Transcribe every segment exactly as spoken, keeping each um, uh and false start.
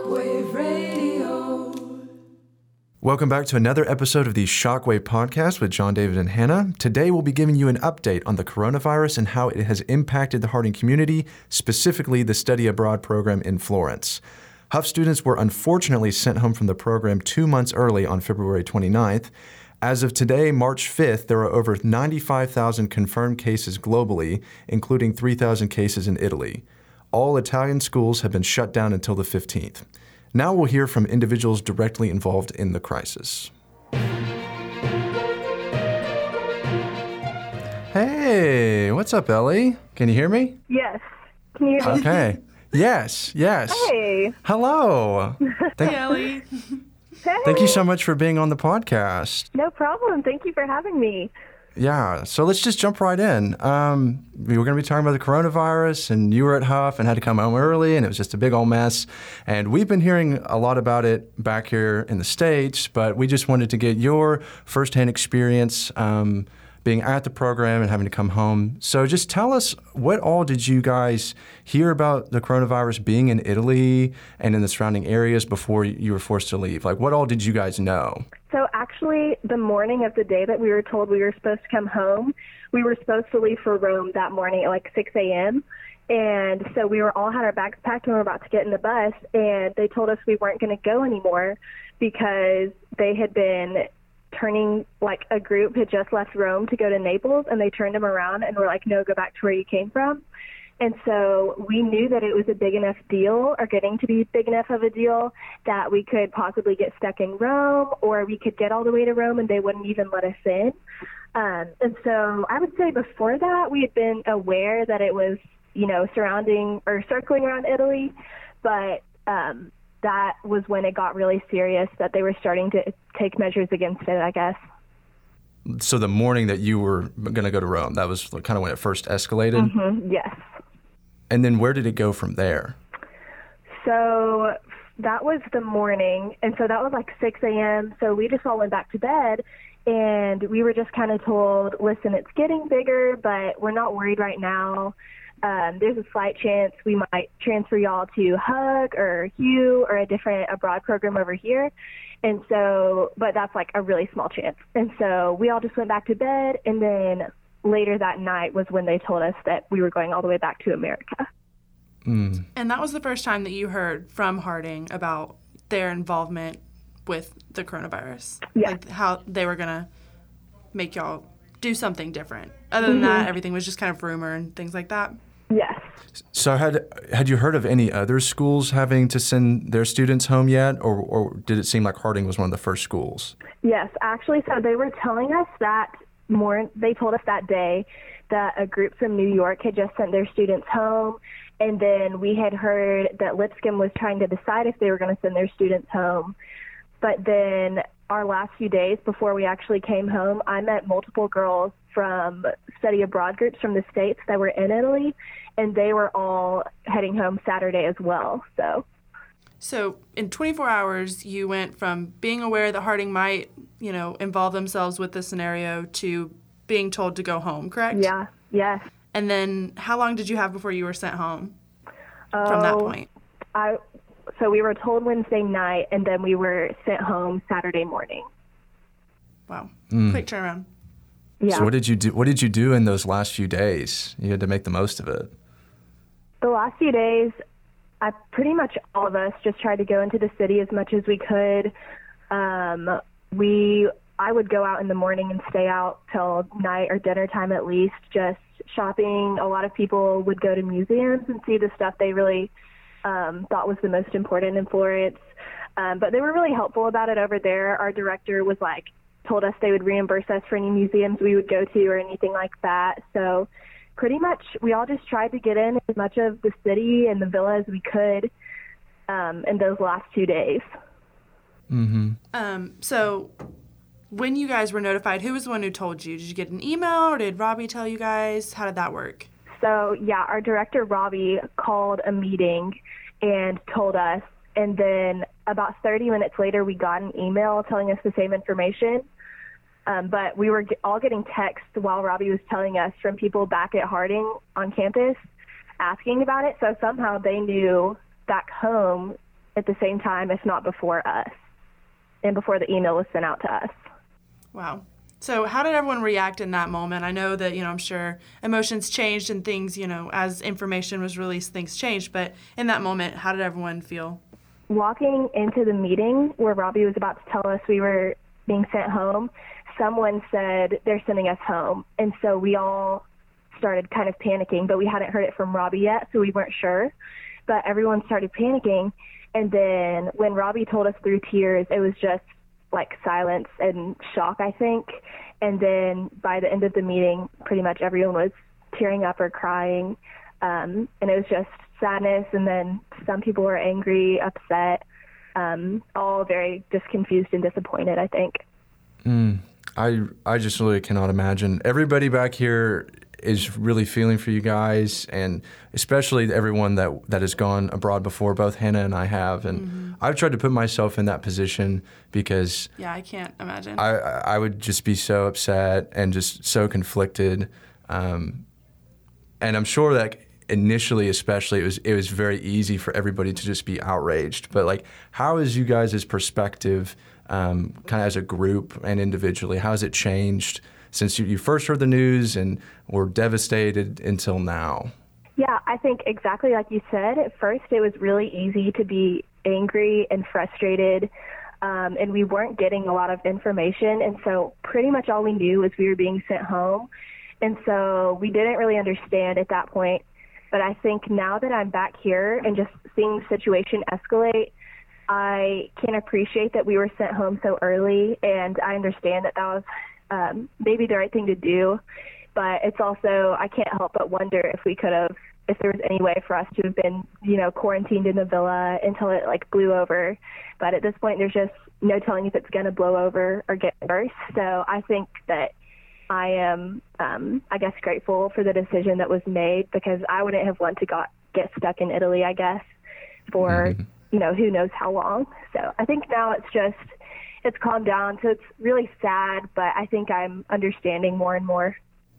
Shockwave Radio. Welcome back to another episode of the Shockwave Podcast with John, David, and Hannah. Today we'll be giving you an update on the coronavirus and how it has impacted the Harding community, specifically the study abroad program in Florence. Huff students were unfortunately sent home from the program two months early on February twenty-ninth. As of today, March fifth, there are over ninety-five thousand confirmed cases globally, including three thousand cases in Italy. All Italian schools have been shut down until the fifteenth. Now we'll hear from individuals directly involved in the crisis. Hey, what's up, Ellie? Can you hear me? Yes. Can you hear me? Okay. Yes, yes. Hey. Hello. Thank, Hey, Ellie. Hey. thank you so much for being on the podcast. No problem. Thank you for having me. Yeah, so let's just jump right in. Um, we were going to be talking about the coronavirus, and you were at Huff and had to come home early, and it was just a big old mess. And we've been hearing a lot about it back here in the States, but we just wanted to get your firsthand experience um, being at the program and having to come home. So just tell us, what all did you guys hear about the coronavirus being in Italy and in the surrounding areas before you were forced to leave? Like, what all did you guys know? So actually, the morning of the day that we were told we were supposed to come home, we were supposed to leave for Rome that morning at like six a.m. And so we were all had our bags packed and we were about to get in the bus, and they told us we weren't going to go anymore because they had been turning, like a group had just left Rome to go to Naples, and they turned them around and were like, no, go back to where you came from. And so we knew that it was a big enough deal, or getting to be big enough of a deal, that we could possibly get stuck in Rome, or we could get all the way to Rome and they wouldn't even let us in. Um, and so I would say before that, we had been aware that it was, you know, surrounding or circling around Italy, but um, that was when it got really serious, that they were starting to take measures against it, I guess. So the morning that you were going to go to Rome, that was kind of when it first escalated? Mm-hmm, yes. And then where did it go from there? So that was the morning, and so that was like six a.m., so we just all went back to bed, and we were just kind of told, listen, it's getting bigger, but we're not worried right now. Um, there's a slight chance we might transfer y'all to Hug or Hugh or a different abroad program over here. And so, but that's like a really small chance. And so we all just went back to bed, and then later that night was when they told us that we were going all the way back to America. Mm. And that was the first time that you heard from Harding about their involvement with the coronavirus. Yeah. Like how they were going to make y'all do something different. Other than Mm-hmm. that, everything was just kind of rumor and things like that. Yes. So had had you heard of any other schools having to send their students home yet, or, or did it seem like Harding was one of the first schools? Yes, actually, so they were telling us that more, they told us that day that a group from New York had just sent their students home, and then we had heard that Lipscomb was trying to decide if they were going to send their students home. But then our last few days before we actually came home, I met multiple girls from study abroad groups from the States that were in Italy, and they were all heading home Saturday as well. So, So in twenty-four hours, you went from being aware that Harding might, you know, involve themselves with this scenario to being told to go home, correct? yeah, yes. And then how long did you have before you were sent home from that Oh, point? I, so we were told Wednesday night, and then we were sent home Saturday morning. Wow. Mm. Quick turnaround. Yeah. So what did you do? What did you do in those last few days? You had to make the most of it. The last few days, I pretty much all of us just tried to go into the city as much as we could. Um, we, I would go out in the morning and stay out till night or dinner time at least, just shopping. A lot of people would go to museums and see the stuff they really um, thought was the most important in Florence. Um, but they were really helpful about it over there. Our director was like, told us they would reimburse us for any museums we would go to or anything like that. So pretty much we all just tried to get in as much of the city and the villa as we could um, in those last two days. Mm-hmm. Um, so when you guys were notified, who was the one who told you? Did you get an email, or did Robbie tell you guys? How did that work? So, yeah, our director, Robbie, called a meeting and told us, and then about thirty minutes later, we got an email telling us the same information. Um, but we were get, all getting texts while Robbie was telling us from people back at Harding on campus asking about it. So somehow they knew back home at the same time, if not before us, and before the email was sent out to us. Wow. So how did everyone react in that moment? I know that, you know, I'm sure emotions changed and things, you know, as information was released, things changed. But in that moment, how did everyone feel? Walking into the meeting where Robbie was about to tell us we were being sent home, someone said they're sending us home. And so we all started kind of panicking, but we hadn't heard it from Robbie yet, so we weren't sure. But everyone started panicking. And then when Robbie told us through tears, it was just like silence and shock, I think. And then by the end of the meeting, pretty much everyone was tearing up or crying. Um, and it was just sadness. And then some people were angry, upset, um, all very just confused and disappointed, I think. Mm, I, I just really cannot imagine. Everybody back here is really feeling for you guys, and especially everyone that that has gone abroad before. Both Hannah and I have, and mm-hmm. I've tried to put myself in that position because yeah, I can't imagine. I I would just be so upset and just so conflicted, um, and I'm sure that initially, especially, it was it was very easy for everybody to just be outraged. But like, how is you guys' perspective, um, kind of as a group and individually, how has it changed since you, you first heard the news and were devastated until now? Yeah, I think exactly like you said. At first, it was really easy to be angry and frustrated, um, and we weren't getting a lot of information. And so pretty much all we knew was we were being sent home. And so we didn't really understand at that point. But I think now that I'm back here and just seeing the situation escalate, I can appreciate that we were sent home so early, and I understand that that was um, maybe the right thing to do. But it's also, I can't help but wonder if we could have, if there was any way for us to have been, you know, quarantined in the villa until it like blew over. But at this point, there's just no telling if it's going to blow over or get worse. So I think that I am, um, I guess, grateful for the decision that was made, because I wouldn't have wanted to got, get stuck in Italy, I guess, for, mm-hmm. you know, who knows how long. So I think now it's just, it's calmed down. So it's really sad, but I think I'm understanding more and more.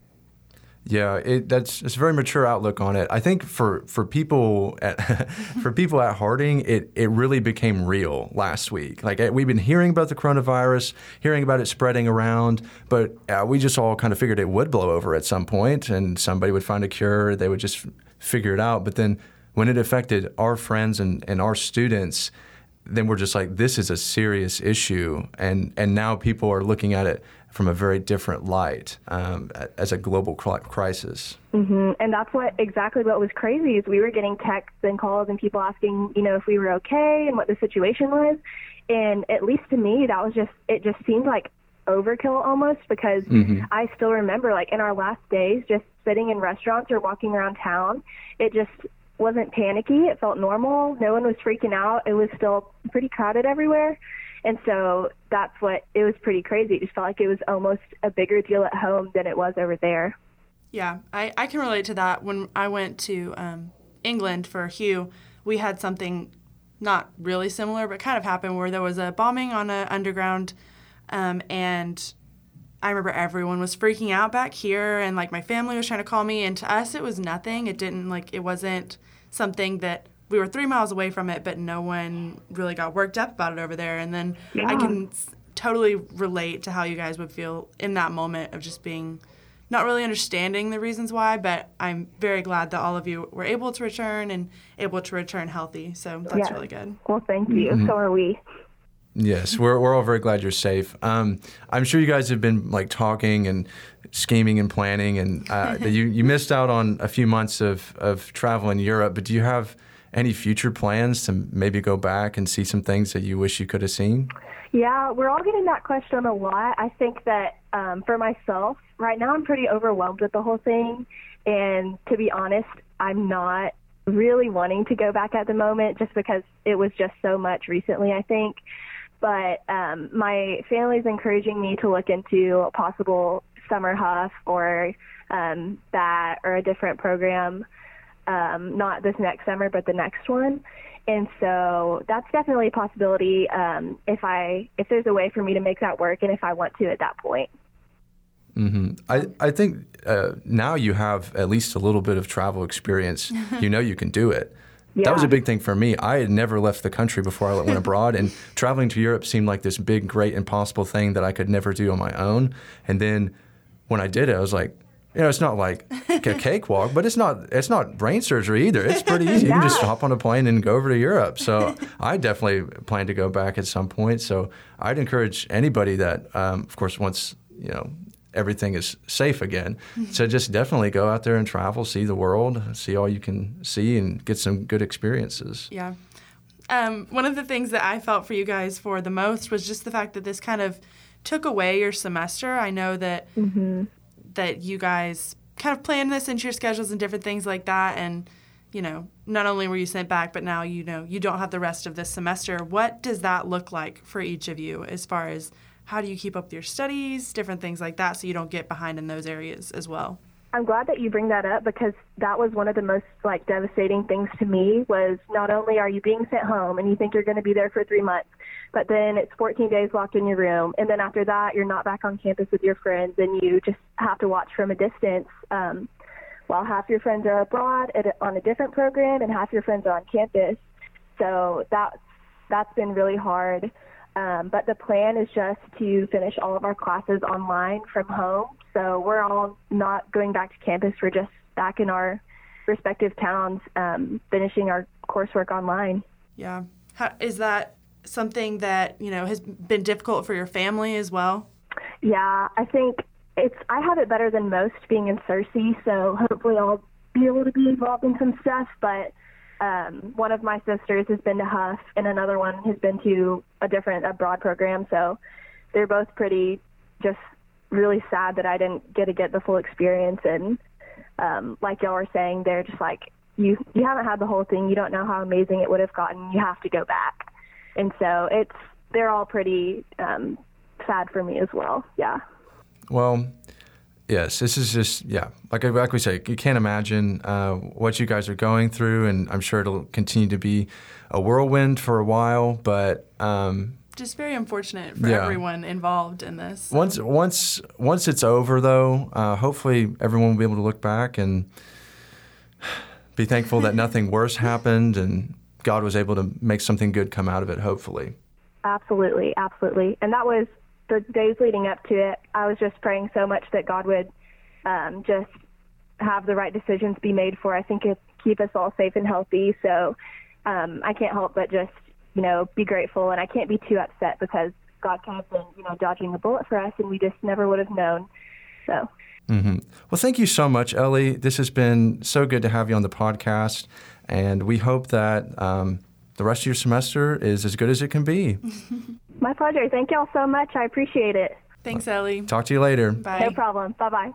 Yeah, it, that's it's a very mature outlook on it. I think for for people at for people at Harding, it it really became real last week. Like, we've been hearing about the coronavirus, hearing about it spreading around, but uh, we just all kind of figured it would blow over at some point, and somebody would find a cure. They would just figure it out. But then when it affected our friends and, and our students, then we're just like, this is a serious issue, and and now people are looking at it from a very different light, um, as a global crisis. Mm-hmm. And that's what exactly what was crazy is we were getting texts and calls and people asking, you know, if we were okay and what the situation was. And at least to me, that was just, it just seemed like overkill almost, because mm-hmm. I still remember, like, in our last days, just sitting in restaurants or walking around town, it just wasn't panicky. It felt normal. No one was freaking out. It was still pretty crowded everywhere. And so that's what, it was pretty crazy. It just felt like it was almost a bigger deal at home than it was over there. Yeah, I, I can relate to that. When I went to um, England for Hugh, we had something not really similar, but kind of happened where there was a bombing on an underground, um, and I remember everyone was freaking out back here, and like my family was trying to call me, and to us it was nothing. It didn't, like, it wasn't something that, we were three miles away from it, but no one really got worked up about it over there. And then yeah. I can totally relate to how you guys would feel in that moment of just being, not really understanding the reasons why, but I'm very glad that all of you were able to return and able to return healthy. So that's yes. really good. Well, thank you. Mm-hmm. So are we. Yes, we're we're all very glad you're safe. Um, I'm sure you guys have been like talking and scheming and planning, and uh, you you missed out on a few months of of travel in Europe. But do you have any future plans to maybe go back and see some things that you wish you could have seen? Yeah, we're all getting that question a lot. I think that um, for myself, right now I'm pretty overwhelmed with the whole thing. And to be honest, I'm not really wanting to go back at the moment, just because it was just so much recently, I think. But um, my family's encouraging me to look into a possible summer Huff or um, that or a different program. Um, not this next summer, but the next one. And so that's definitely a possibility um, if I if there's a way for me to make that work and if I want to at that point. Mm-hmm. I, I think uh, now you have at least a little bit of travel experience. You know you can do it. Yeah. That was a big thing for me. I had never left the country before I went abroad, and traveling to Europe seemed like this big, great, impossible thing that I could never do on my own. And then when I did it, I was like, you know, it's not like a cakewalk, but it's not it's not brain surgery either. It's pretty easy. Yeah. You can just hop on a plane and go over to Europe. So I definitely plan to go back at some point. So I'd encourage anybody that, um, of course, once, you know, everything is safe again, so just definitely go out there and travel, see the world, see all you can see, and get some good experiences. Yeah. Um, one of the things that I felt for you guys for the most was just the fact that this kind of took away your semester. I know that Mm-hmm. that you guys kind of planned this into your schedules and different things like that, and you know, not only were you sent back, but now you know you don't have the rest of this semester. What does that look like for each of you as far as how do you keep up with your studies, different things like that, so you don't get behind in those areas as well? I'm glad that you bring that up, because that was one of the most like devastating things to me. Was not only are you being sent home and you think you're going to be there for three months, but then it's fourteen days locked in your room, and then after that you're not back on campus with your friends, and you just have to watch from a distance um, while half your friends are abroad at a, on a different program and half your friends are on campus. So that's that's been really hard. Um, but the plan is just to finish all of our classes online from home. So we're all not going back to campus. We're just back in our respective towns, um, finishing our coursework online. Yeah. How, is that something that, you know, has been difficult for your family as well? Yeah, I think it's, I have it better than most being in Searcy, so hopefully I'll be able to be involved in some stuff, but Um, one of my sisters has been to Huff, and another one has been to a different abroad program. So they're both pretty just really sad that I didn't get to get the full experience. And um, like y'all were saying, they're just like, you, you haven't had the whole thing. You don't know how amazing it would have gotten. You have to go back. And so it's they're all pretty um, sad for me as well. Yeah. Well, yes, this is just, yeah, like, like we say, you can't imagine uh, what you guys are going through, and I'm sure it'll continue to be a whirlwind for a while, but... Um, just very unfortunate for yeah. everyone involved in this. Once once, once it's over, though, uh, hopefully everyone will be able to look back and be thankful that nothing worse happened, and God was able to make something good come out of it, hopefully. Absolutely, absolutely. And that was... the days leading up to it, I was just praying so much that God would um, just have the right decisions be made for, I think, it keep us all safe and healthy. So um, I can't help but just, you know, be grateful, and I can't be too upset because God could have been, you know, dodging a bullet for us, and we just never would have known. So. Mm-hmm. Well, thank you so much, Ellie. This has been so good to have you on the podcast, and we hope that um, the rest of your semester is as good as it can be. My pleasure. Thank y'all so much. I appreciate it. Thanks, Ellie. Talk to you later. Bye. No problem. Bye-bye.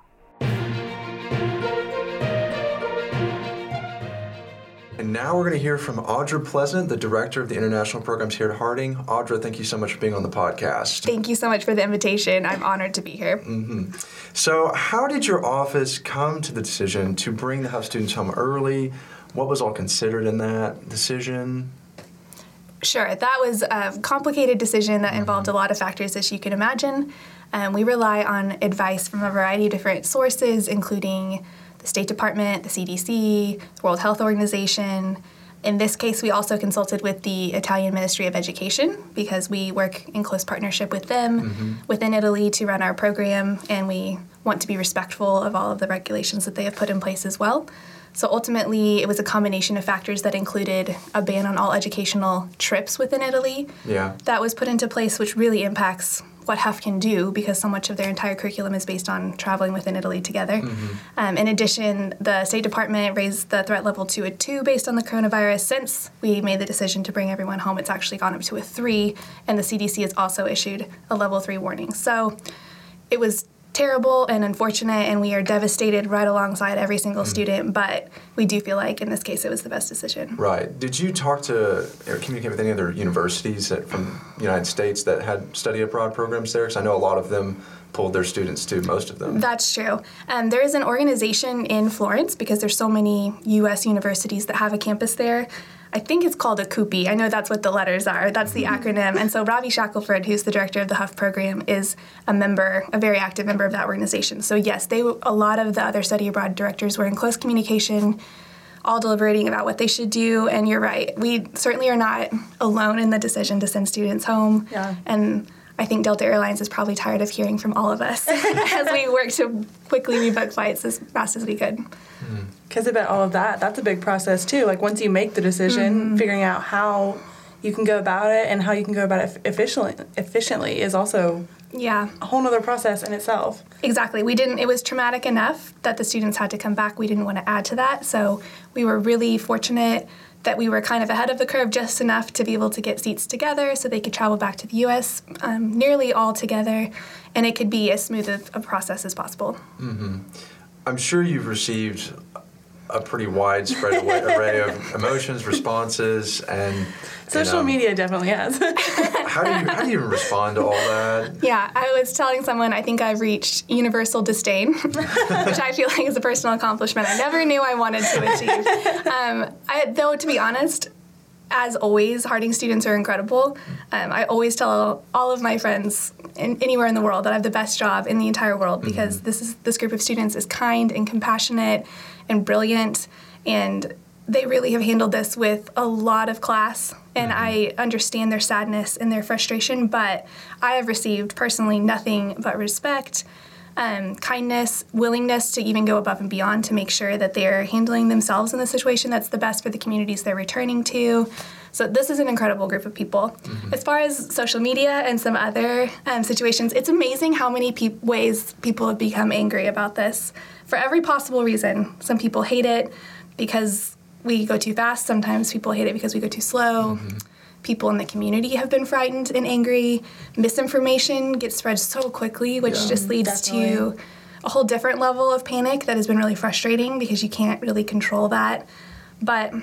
And now we're going to hear from Audra Pleasant, the director of the international programs here at Harding. Audra, thank you so much for being on the podcast. Thank you so much for the invitation. I'm honored to be here. Mm-hmm. So how did your office come to the decision to bring the Huff students home early? What was all considered in that decision? Sure. That was a complicated decision that involved a lot of factors, as you can imagine. Um, we rely on advice from a variety of different sources, including the State Department, the C D C, the World Health Organization. In this case, we also consulted with the Italian Ministry of Education because we work in close partnership with them mm-hmm. within Italy to run our program, and we want to be respectful of all of the regulations that they have put in place as well. So ultimately, it was a combination of factors that included a ban on all educational trips within Italy. Yeah. That was put into place, which really impacts what Huff can do because so much of their entire curriculum is based on traveling within Italy together. Mm-hmm. Um, in addition, the State Department raised the threat level to a two based on the coronavirus. Since we made the decision to bring everyone home, it's actually gone up to a three, and the C D C has also issued a level three warning. So it was terrible and unfortunate, and we are devastated right alongside every single mm. student, but we do feel like in this case it was the best decision. Right. Did you talk to or communicate with any other universities that, from the United States that had study abroad programs there? Because I know a lot of them pulled their students too, most of them. That's true. Um, there is an organization in Florence because there's so many U S universities that have a campus there. I think it's called a C U P I. I know that's what the letters are. That's the acronym. And so Ravi Shackelford, who's the director of the Huff program, is a member, a very active member of that organization. So yes, they a lot of the other study abroad directors were in close communication. all deliberating about what they should do. And you're right, we certainly are not alone in the decision to send students home. Yeah. And I think Delta Airlines is probably tired of hearing from all of us as we work to quickly rebook flights as fast as we could. Because about all of that, that's a big process too. Like once you make the decision, mm-hmm. figuring out how you can go about it and how you can go about it efficiently, efficiently is also yeah a whole other process in itself. Exactly. We didn't. It was traumatic enough that the students had to come back. We didn't want to add to that. So we were really fortunate that we were kind of ahead of the curve just enough to be able to get seats together so they could travel back to the U S um, nearly all together, and it could be as smooth of a process as possible. Mm-hmm. I'm sure you've received a pretty widespread array of emotions, responses, and social and, um, media definitely has. how do you how do you respond to all that? Yeah, I was telling someone I think I've reached universal disdain, which I feel like is a personal accomplishment I never knew I wanted to achieve. Um, I, though, to be honest, as always, Harding students are incredible. Um, I always tell all of my friends in, anywhere in the world that I have the best job in the entire world because mm-hmm. this is this group of students is kind and compassionate and brilliant, and they really have handled this with a lot of class, and mm-hmm. I understand their sadness and their frustration, but I have received personally nothing but respect, um, kindness, willingness to even go above and beyond to make sure that they're handling themselves in the situation that's the best for the communities they're returning to. So this is an incredible group of people. Mm-hmm. As far as social media and some other um, situations, it's amazing how many pe- ways people have become angry about this for every possible reason. Some people hate it because we go too fast. Sometimes people hate it because we go too slow. Mm-hmm. People in the community have been frightened and angry. Misinformation gets spread so quickly, which yeah. just leads Definitely. to a whole different level of panic that has been really frustrating because you can't really control that. But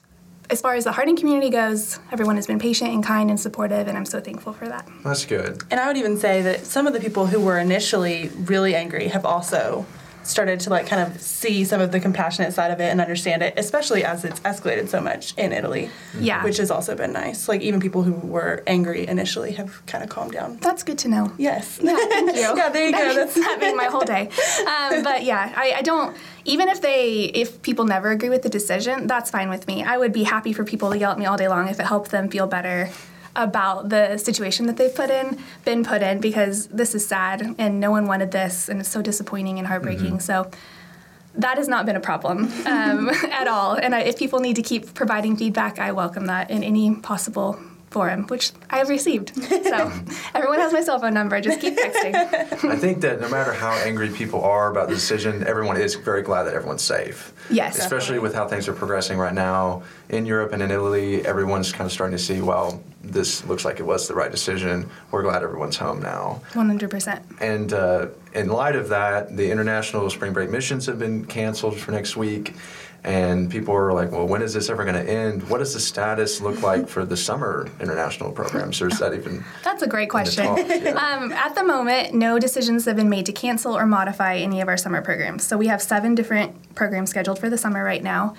as far as the Harding community goes, everyone has been patient and kind and supportive, and I'm so thankful for that. That's good. And I would even say that some of the people who were initially really angry have also started to like kind of see some of the compassionate side of it and understand it, especially as it's escalated so much in Italy. Yeah. Which has also been nice. Like even people who were angry initially have kind of calmed down. That's good to know. Yes. Yeah, thank you. Yeah, there you that go. Made, That's that made my whole day. Um, but yeah, I, I don't, even if they, if people never agree with the decision, that's fine with me. I would be happy for people to yell at me all day long if it helped them feel better about the situation that they've put in, been put in, because this is sad and no one wanted this and it's so disappointing and heartbreaking. Mm-hmm. So that has not been a problem um, at all. And I, if people need to keep providing feedback, I welcome that in any possible forum, which I have received. So everyone has my cell phone number. Just keep texting. I think that no matter how angry people are about the decision, everyone is very glad that everyone's safe. Yes. Especially definitely. with how things are progressing right now in Europe and in Italy. Everyone's kind of starting to see, well, this looks like it was the right decision. We're glad everyone's home now. one hundred percent. And uh, in light of that, the international spring break missions have been canceled for next week. And people are like, well, when is this ever going to end? What does the status look like for the summer international programs? Or is that even... That's a great question. Yeah. Um, at the moment, no decisions have been made to cancel or modify any of our summer programs. So we have seven different programs scheduled for the summer right now.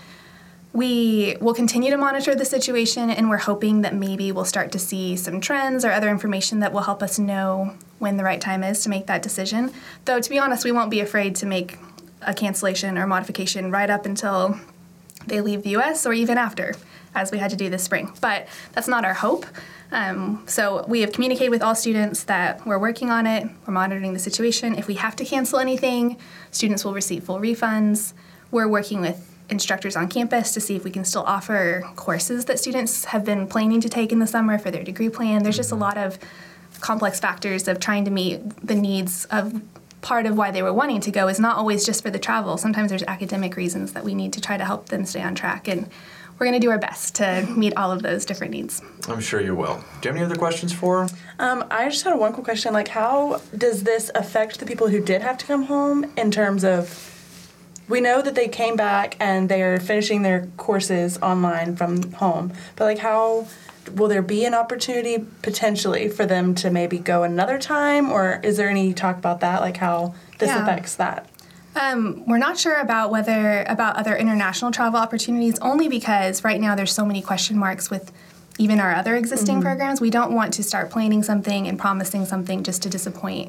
We will continue to monitor the situation, and we're hoping that maybe we'll start to see some trends or other information that will help us know when the right time is to make that decision. Though, to be honest, we won't be afraid to make a cancellation or modification right up until they leave the U S or even after, as we had to do this spring. But that's not our hope. Um, so we have communicated with all students that we're working on it, we're monitoring the situation. If we have to cancel anything, students will receive full refunds. We're working with instructors on campus to see if we can still offer courses that students have been planning to take in the summer for their degree plan. There's just a lot of complex factors of trying to meet the needs of part of why they were wanting to go is not always just for the travel. Sometimes there's academic reasons that we need to try to help them stay on track, and we're going to do our best to meet all of those different needs. I'm sure you will. Do you have any other questions for her? Um, I just had one quick question. Like, how does this affect the people who did have to come home in terms of, we know that they came back and they're finishing their courses online from home, but like how... will there be an opportunity potentially for them to maybe go another time, or is there any talk about that, like how this yeah. affects that? Um, we're not sure about whether about other international travel opportunities, only because right now there's so many question marks with even our other existing mm-hmm. programs. We don't want to start planning something and promising something just to disappoint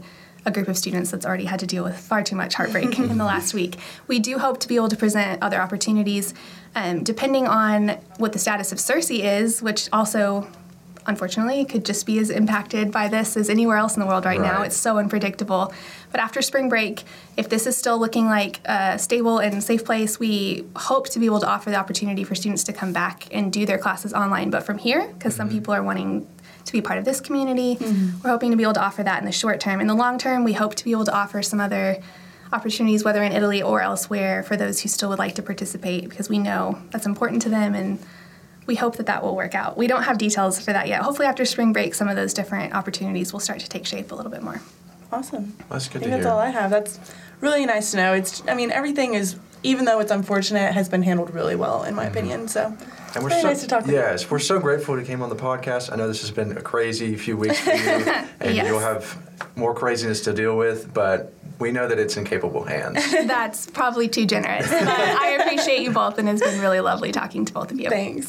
a group of students that's already had to deal with far too much heartbreak in the last week. We do hope to be able to present other opportunities, um, depending on what the status of Searcy is, which also, unfortunately, could just be as impacted by this as anywhere else in the world right, right. now. It's so unpredictable. But after spring break, if this is still looking like a stable and safe place, we hope to be able to offer the opportunity for students to come back and do their classes online. But from here, because mm-hmm. some people are wanting to be part of this community, mm-hmm. we're hoping to be able to offer that in the short term. In the long term, we hope to be able to offer some other opportunities, whether in Italy or elsewhere, for those who still would like to participate, because we know that's important to them, and we hope that that will work out. We don't have details for that yet. Hopefully after spring break, some of those different opportunities will start to take shape a little bit more. Awesome. That's good I think to that's hear. all I have. That's really nice to know. It's, I mean, everything is, even though it's unfortunate, has been handled really well, in my mm-hmm. opinion. So and we're very so, nice to talk with yes, you. We're so grateful you came on the podcast. I know this has been a crazy few weeks for you, and yes. you'll have more craziness to deal with, but we know that it's in capable hands. That's probably too generous. But I appreciate you both, and it's been really lovely talking to both of you. Thanks.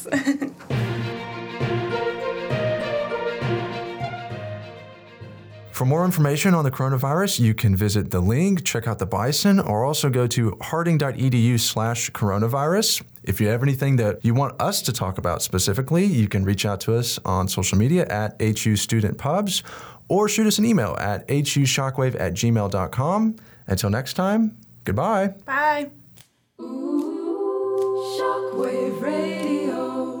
For more information on the coronavirus, you can visit the link, check out the Bison, or also go to harding.edu slash coronavirus. If you have anything that you want us to talk about specifically, you can reach out to us on social media at H U Student Pubs, or shoot us an email at h u shockwave at gmail dot com. Until next time, goodbye. Bye. Ooh, Shockwave Radio.